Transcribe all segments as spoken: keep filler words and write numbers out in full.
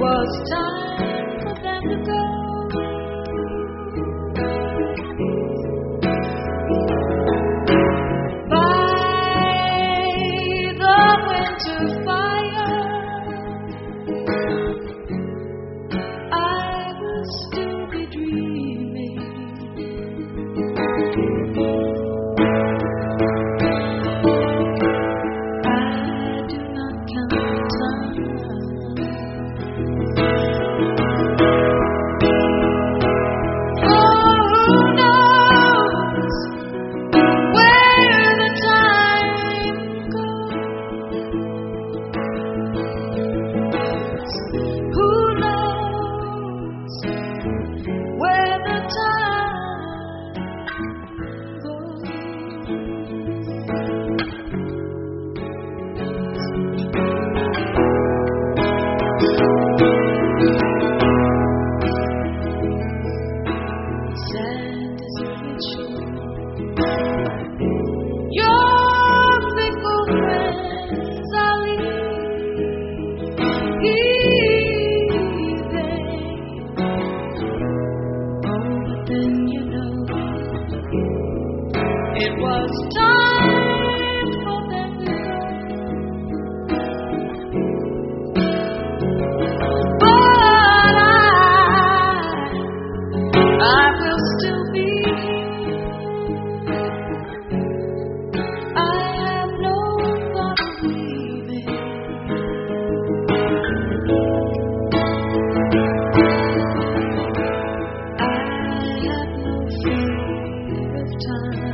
was time for them to go. By the winter fire, I will still be dreaming. I do not count the time. It was time for them to go. But I, I will still be. I have no thought of leaving. I have no fear of time.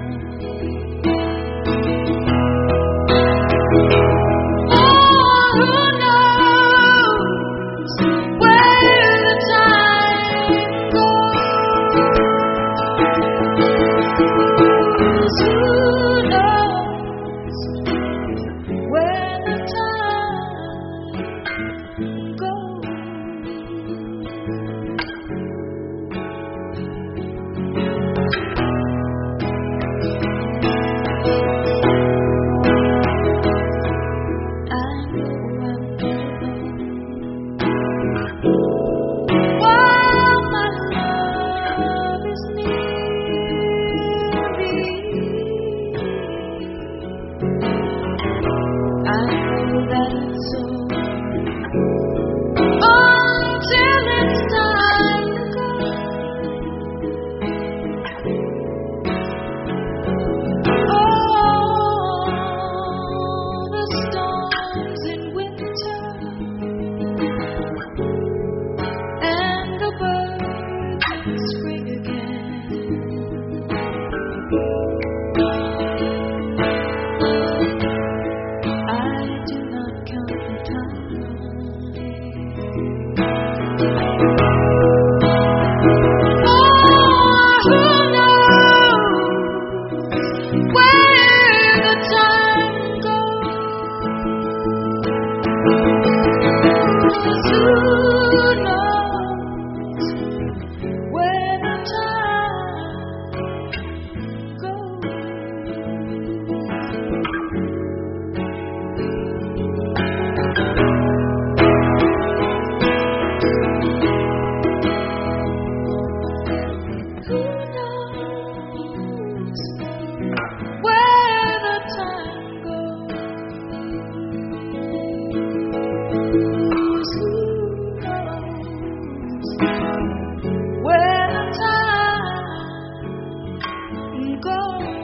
Where the time goes.